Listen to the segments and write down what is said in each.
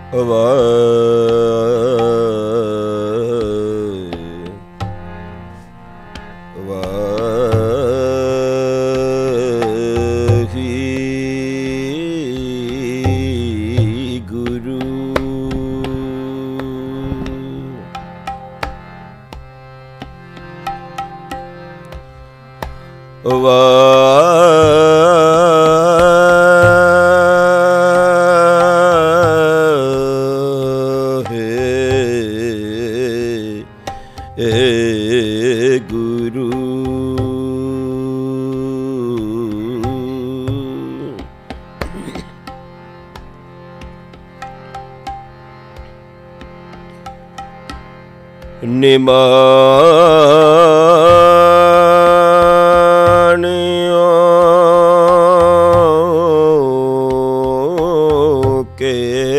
ਨਿਮਾਣਿਓ ਕੇ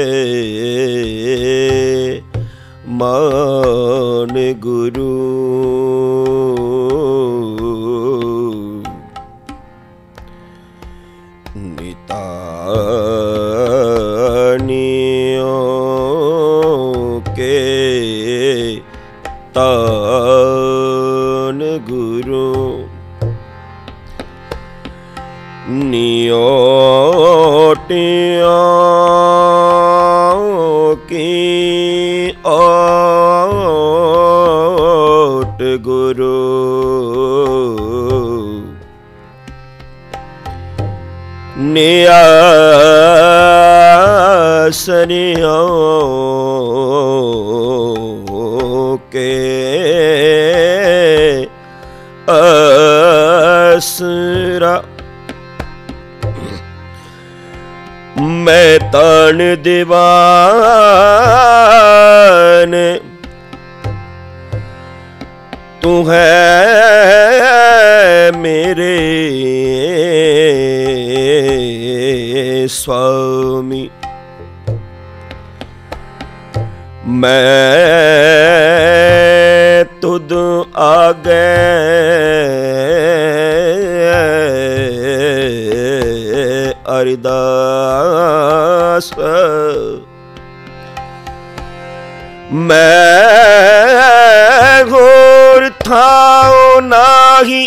ਮਾਨ ਗੁਰੂ ਨਿਤਾਣਿਓ ਕੇ ਤਾਨ ਗੁਰੂ ਨਿਓਟਿਓ ਕੀ ਓਟ ਗੁਰੂ ਨਿਆਸਰਿਓ ਕੇ ਅਸਰਾ ਮੈਂ ਤਾਣ ਦੀਵਾਨ ਤੂੰ ਹੈ ਮੇਰੇ स्वामी मैं तुद आगे अरदास मैं घोर थाओ नाही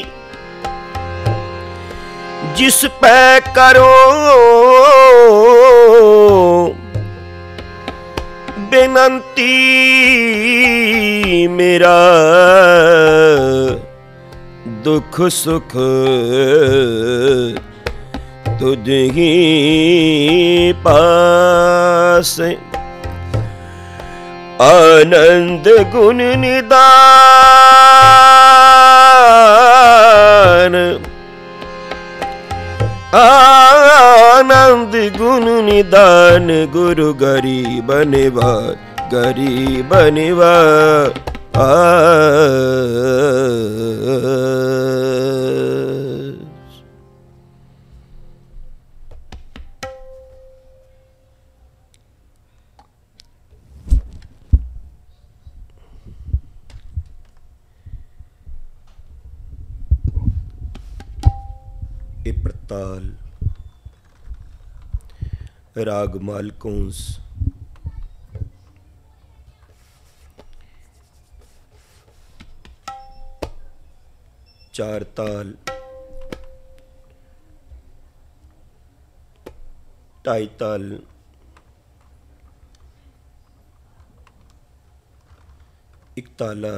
जिस पै करो बेनंती मेरा दुख सुख तुझ ही पास आनंद गुण निदान आनंद गुण निदान गुरु गरीब निवार गरीब निवार ये प्रताल राग मालकोंस चार ताल ढाई ताल एक ताला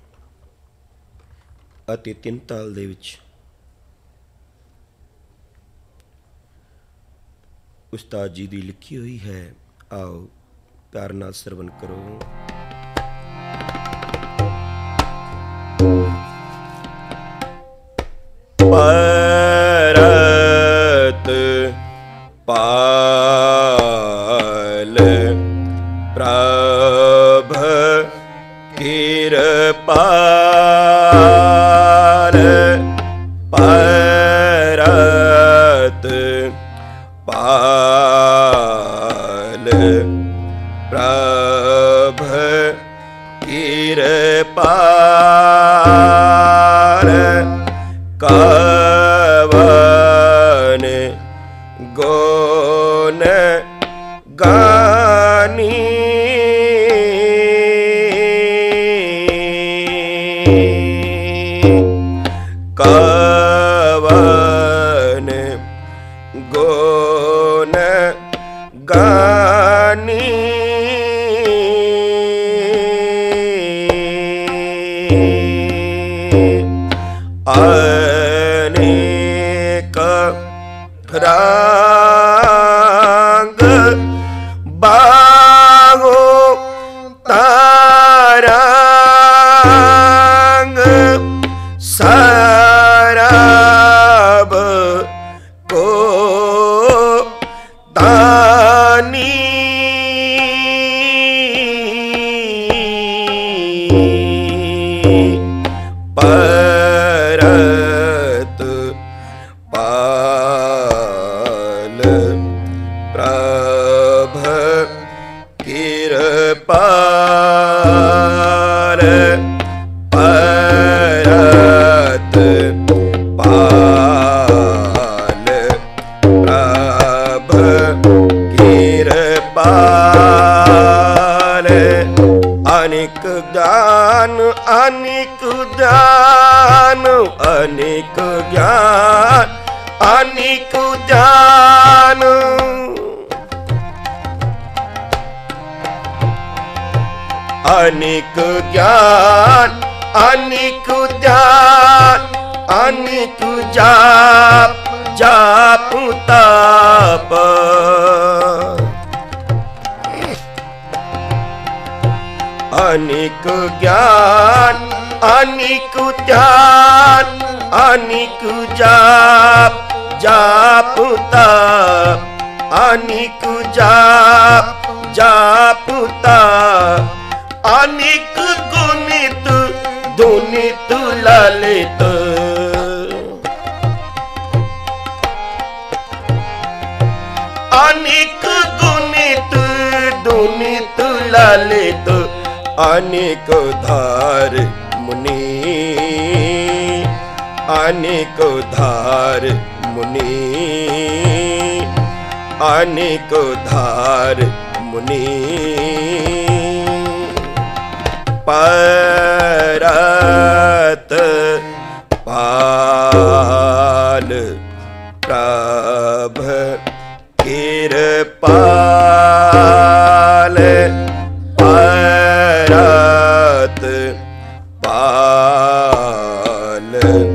ਅਤੇ ਤਿੰਨ ਤਾਲ ਦੇ ਵਿੱਚ उस्ताद जी दी लिखी हुई है। आओ प्यार नाल श्रवण करो। परत पाल प्रभ कृपाल परत पाल प्रभ कृपाल कवन गुण गानी ਕਵਨ ਗੁਣ ਗਾਨੀ ਅਨੇਕ ਰੰਗ ਬਾਹੋ ਤਾਰੰਗ ਸਰਬ ਕੋ ਦਾਨੀ ਪਰਤ ਪਾਲ ਪ੍ਰਭ ਕਿਰਪਾਲ ਪਰਤ ਪਾਲ ਪ੍ਰਭ ਕਿਰਪਾਲ ਅਨੇਕ ਗਿਆਨ ਅਨੇਕ ਗਿਆਨ ਅਨੇਕ ਗਿਆਨ ਅਨੇਕ ਗਿਆਨ ਅਨੇਕ ਗਿਆਨ ਅਨੇਕ ਗਿਆਨ ਅਨੇਕ ਜਾਪ ਜਾਪ ਤਾਪ ਅਨੇਕ ਗਿਆਨ ਅਨੇਕ ਗਿਆਨ ਅਨੇਕ ਜਾਪ ਜਾਪ ਤਾਪ ਅਨੇਕ ਜਾਪ ਜਾਪ ਤਾਪ ਅਨੇਕ ਗੁਣਿਤ ਦੁਨਿਤ ਲਲਿਤ ਅਨੇਕ ਗੁਣਿਤ ਦੁਨਿਤ ਲਲਿਤ अनेक धार मुनि अनेक धार मुनि अनेक धार मुनि परत पाल प्रभ किरपाल परत पाल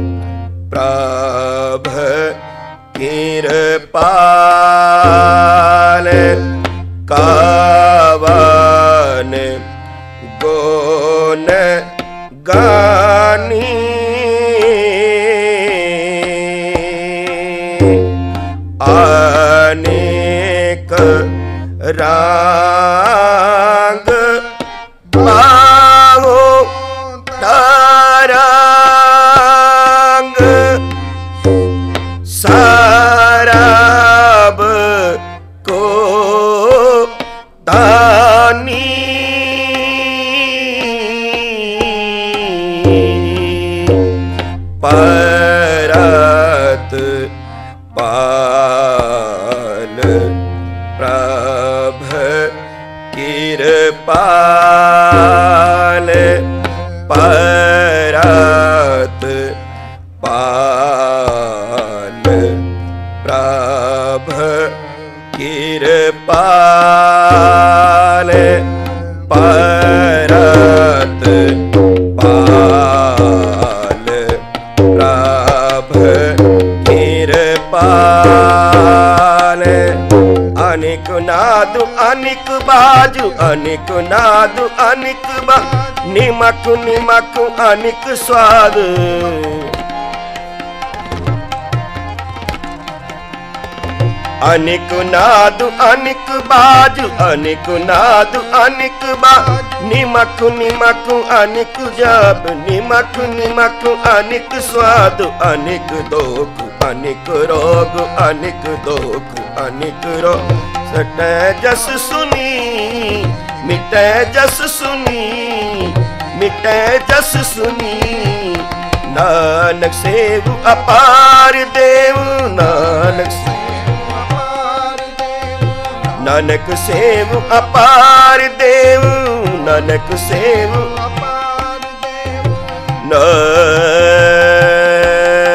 प्रभ किरपाल कवन गुण गानी अनेक रंग बाहो तारंग सरब को दानी परत पाल प्रभ किरपाल परत पाल प्रभ किरपाल परत पाल प्रभ किरपाल अनेक नाद अनेक बाजु अनेक नाद अनेक निमक निमक अनेक स्वाद अनेक नाद अनेक बाजु अनेक नाद अनेक निमक निमक अनेक जप निमक निमक अनेक स्वाद अनेक दोख अनेक रोग अनेक दोख अनेक रोग सटै जस सुनी मिटै जस सुनी मिटै जस सुनी नानक सेव अपार देव नानक नानक सेव अपार देव नानक सेव अपार देव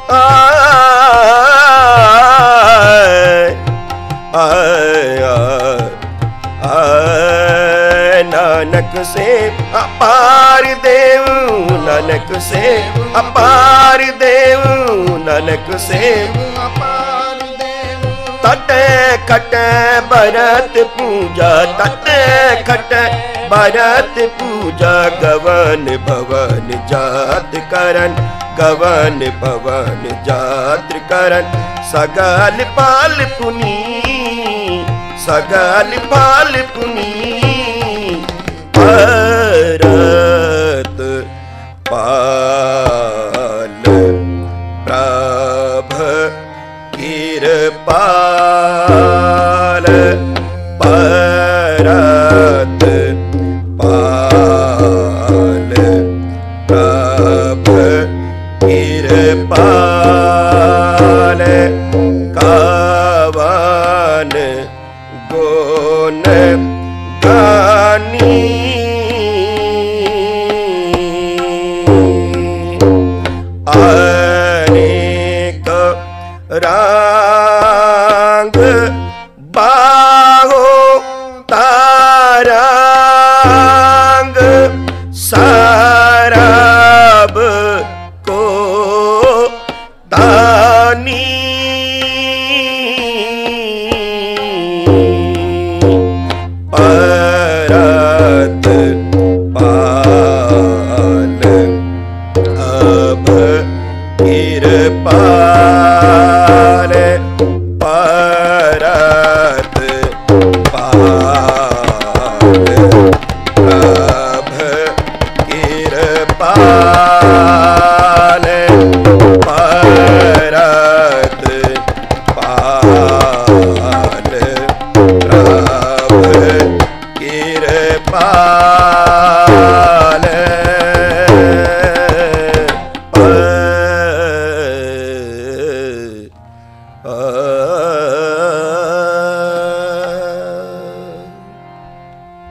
नानक से अपार देव, नानक से अपार देव, नानक से अपार देव। तट खट भरत पूजा, तट खट भरत पूजा, गवन भवन जात करन, गवन भवन जात करन, सगल पाल पुनी, सगल पाल पुनी, भरत पाल प्रभ कृपाल, भरत पाल प्रभ कृपाल, कवन गुण गानी, अनेक रांग बाहो तारांग, सारब को दानी, भरत पाल अब कृपाल, भरत पाल अब कृपाल।